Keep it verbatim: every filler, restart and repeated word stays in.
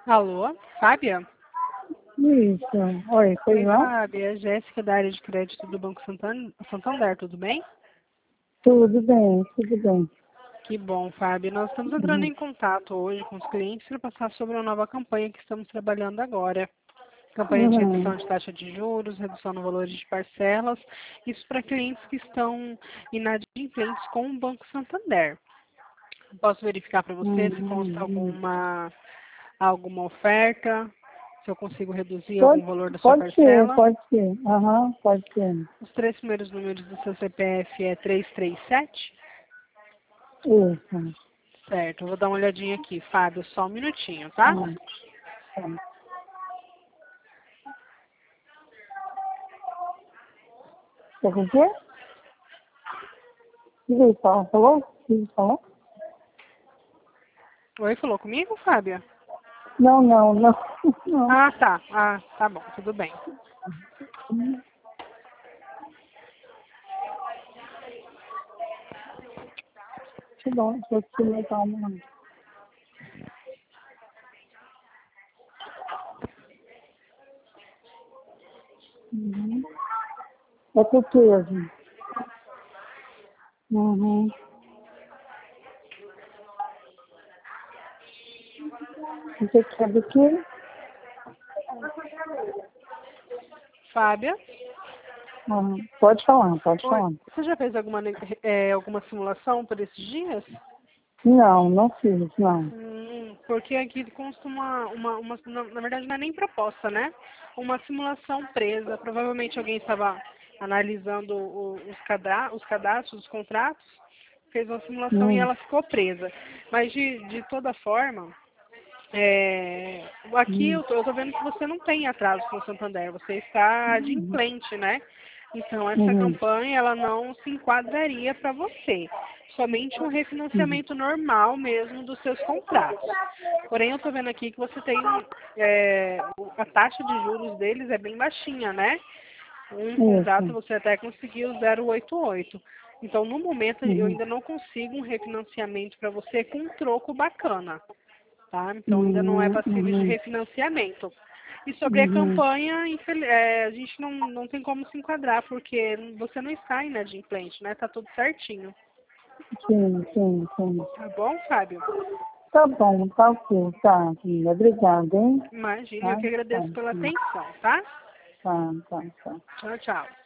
Alô, Fábia? Isso. Oi, foi Oi, João? Fábia. Jéssica, da área de crédito do Banco Santan- Santander, tudo bem? Tudo bem, tudo bem. Que bom, Fábia. Nós estamos entrando Uhum. em contato hoje com os clientes para passar sobre uma nova campanha que estamos trabalhando agora. Campanha de redução Uhum. de taxa de juros, redução no valor de parcelas, isso para clientes que estão inadimplentes com o Banco Santander. Posso verificar para você se consta Uhum. alguma, alguma oferta, se eu consigo reduzir algum Pode, valor da sua pode ser, parcela? pode ser. Aham, pode ser. Os três primeiros números do seu C P F é três três sete? Isso. Certo, eu vou dar uma olhadinha aqui. Fábio, só um minutinho, tá? Tá. Tá. Tá com o quê? O que ele falou? Falou? O que ele falou? Oi, falou comigo, Fábia? Não, não, não. Não. Ah, tá. Ah, tá bom, tudo bem. Tá bom, deixa eu te levar uma. Uhum. É turquesa. Uhum. Você quer do quê? Fábia? Uhum. Pode falar, pode Oi, falar. você já fez alguma, ne- é, alguma simulação por esses dias? Não, não fiz, não. Hum, porque aqui consta uma, uma, uma na, na verdade não é nem proposta, né? Uma simulação presa. Provavelmente alguém estava analisando o- os, cadra, os cadastros, os contratos, fez uma simulação e Hum. ela ficou presa. Mas de, de toda forma, é, aqui Hum. eu tô, eu tô vendo que você não tem atraso com o Santander, você está Uhum. adimplente, né? Então essa Uhum. campanha ela não se enquadraria para você. Somente um Uhum. refinanciamento normal mesmo dos seus contratos. Porém, eu estou vendo aqui que você tem é, a taxa de juros deles é bem baixinha, né? Um contrato Isso. você até conseguiu zero vírgula oitenta e oito. Então, no momento, eu Uhum. ainda não consigo um refinanciamento para você com um troco bacana, tá? Então, ainda não é Uhum. passível de Uhum. refinanciamento. E sobre a Uhum. campanha, infel- é, a gente não, não tem como se enquadrar, porque você não está inadimplente, né? Tá tudo certinho. Sim, sim, sim. Tá bom, Fábio? Tá bom, tá ok, tá, filha. Obrigada, hein? Imagina, eu Tá, que tá, agradeço pela sim. atenção, tá? Tá, tá, tá. Tchau, tchau.